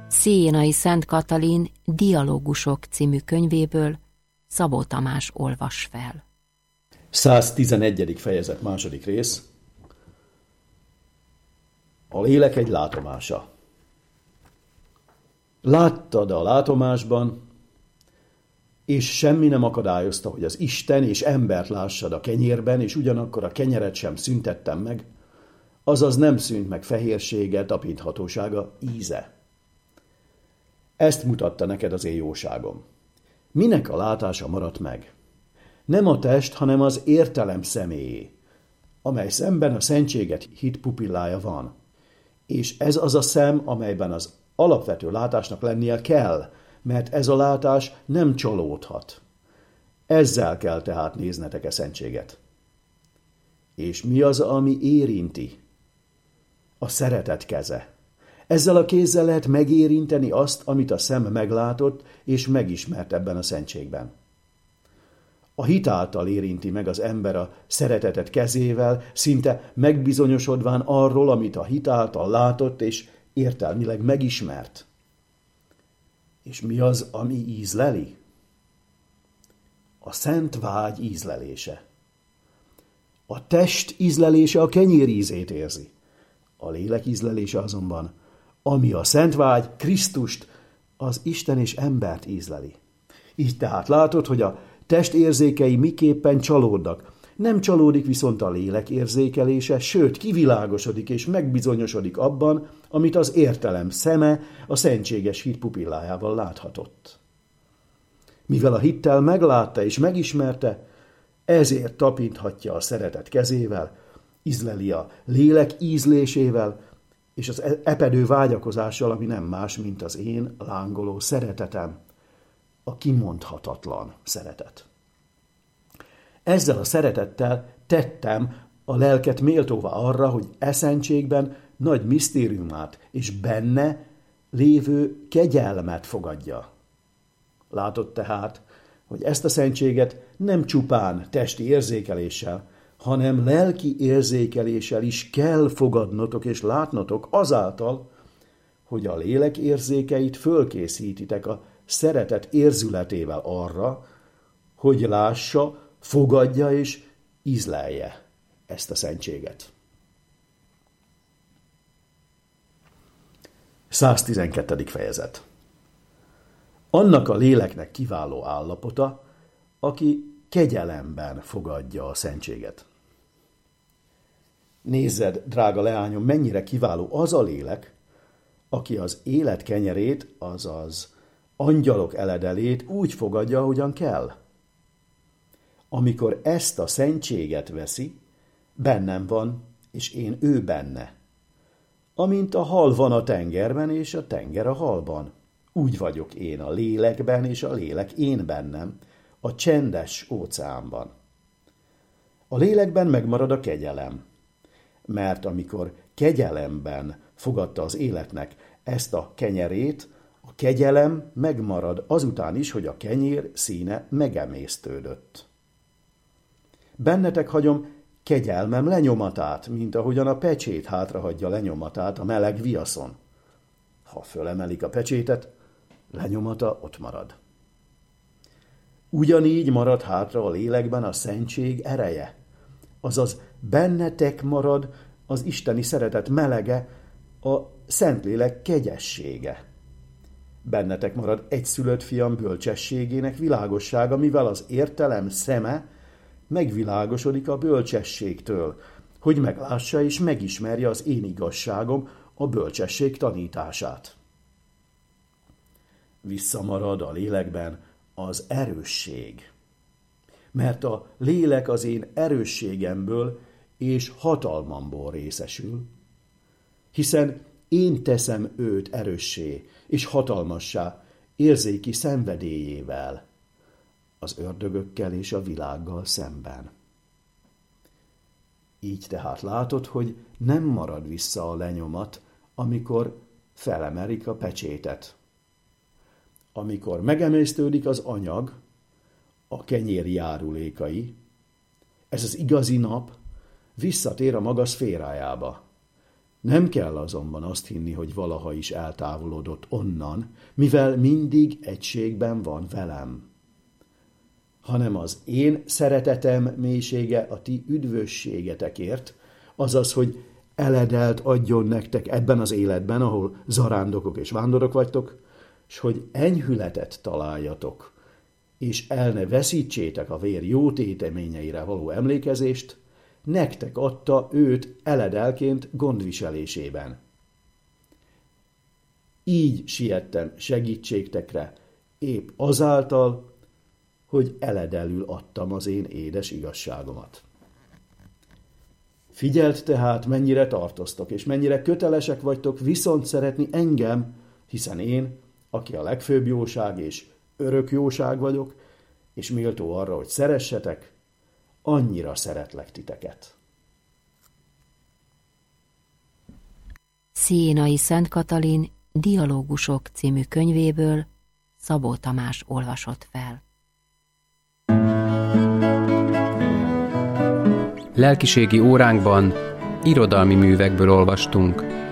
Szénai Szent Katalin Dialógusok című könyvéből Szabó Tamás olvas fel. 111. fejezet, második rész. A lélek egy látomása. Láttad a látomásban, és semmi nem akadályozta, hogy az Isten és embert lássad a kenyérben, és ugyanakkor a kenyeret sem szüntettem meg, azaz nem szűnt meg fehérsége, tapinthatósága, íze. Ezt mutatta neked az én jóságom. Minek a látása maradt meg? Nem a test, hanem az értelem személyé, amely szemben a szentséget hit pupillája van. És ez az a szem, amelyben az alapvető látásnak lennie kell, mert ez a látás nem csalódhat. Ezzel kell tehát néznetek e szentséget. És mi az, ami érinti? A szeretet keze. Ezzel a kézzel lehet megérinteni azt, amit a szem meglátott és megismert ebben a szentségben. A hit által érinti meg az ember a szeretetet kezével, szinte megbizonyosodván arról, amit a hit által látott és értelmileg megismert. És mi az, ami ízleli? A szent vágy ízlelése. A test ízlelése a kenyér ízét érzi. A lélek ízlelése azonban, ami a szent vágy, Krisztust, az Isten és embert ízleli. Így tehát látod, hogy a test érzékei miképpen csalódnak. Nem csalódik viszont a lélek érzékelése, sőt kivilágosodik és megbizonyosodik abban, amit az értelem szeme a szentséges hit pupillájával láthatott. Mivel a hittel meglátta és megismerte, ezért tapinthatja a szeretet kezével, ízleli a lélek ízlésével, és az epedő vágyakozással, ami nem más, mint az én lángoló szeretetem, a kimondhatatlan szeretet. Ezzel a szeretettel tettem a lelket méltóvá arra, hogy e szentségben nagy misztériumát és benne lévő kegyelmet fogadja. Látod tehát, hogy ezt a szentséget nem csupán testi érzékeléssel, hanem lelki érzékeléssel is kell fogadnotok és látnotok azáltal, hogy a lélek érzékeit fölkészítitek a szeretet érzületével arra, hogy lássa, fogadja és ízlelje ezt a szentséget. 112. fejezet. Annak a léleknek kiváló állapota, aki kegyelemben fogadja a szentséget. Nézzed, drága leányom, mennyire kiváló az a lélek, aki az élet kenyerét, azaz angyalok eledelét úgy fogadja, ahogyan kell. Amikor ezt a szentséget veszi, bennem van, és én ő benne. Amint a hal van a tengerben, és a tenger a halban. Úgy vagyok én a lélekben, és a lélek én bennem, a csendes óceánban. A lélekben megmarad a kegyelem, mert amikor kegyelemben fogadta az életnek ezt a kenyerét, a kegyelem megmarad azután is, hogy a kenyér színe megemésztődött. Bennetek hagyom kegyelmem lenyomatát, mint ahogyan a pecsét hátrahagyja lenyomatát a meleg viaszon. Ha fölemelik a pecsétet, lenyomata ott marad. Ugyanígy marad hátra a lélekben a szentség ereje, azaz bennetek marad az isteni szeretet melege, a Szentlélek kegyessége. Bennetek marad egyszülött fiam bölcsességének világossága, mivel az értelem szeme megvilágosodik a bölcsességtől, hogy meglássa és megismerje az én igazságom, a bölcsesség tanítását. Visszamarad a lélekben az erősség, mert a lélek az én erősségemből és hatalmamból részesül, hiszen én teszem őt erőssé és hatalmassá érzéki szenvedélyével, az ördögökkel és a világgal szemben. Így tehát látod, hogy nem marad vissza a lenyomat, amikor felemelik a pecsétet. Amikor megemésztődik az anyag, a kenyér járulékai, ez az igazi nap visszatér a maga szférájába, Nem kell azonban azt hinni, hogy valaha is eltávolodott onnan, mivel mindig egységben van velem. Hanem az én szeretetem mélysége a ti üdvösségetekért, azaz, hogy eledelt adjon nektek ebben az életben, ahol zarándokok és vándorok vagytok, s hogy enyhületet találjatok, és el ne veszítsétek a vér jó téteményeire való emlékezést, nektek adta őt eledelként gondviselésében. Így siettem segítségtekre, épp azáltal, hogy eledelül adtam az én édes igazságomat. Figyelt tehát, mennyire tartoztok, és mennyire kötelesek vagytok viszont szeretni engem, hiszen én, aki a legfőbb jóság és örök jóság vagyok, és méltó arra, hogy szeressetek, annyira szeretlek titeket. Sziénai Szent Katalin Dialógusok című könyvéből Szabó Tamás olvasott fel. Lelkiségi óránkban irodalmi művekből olvastunk.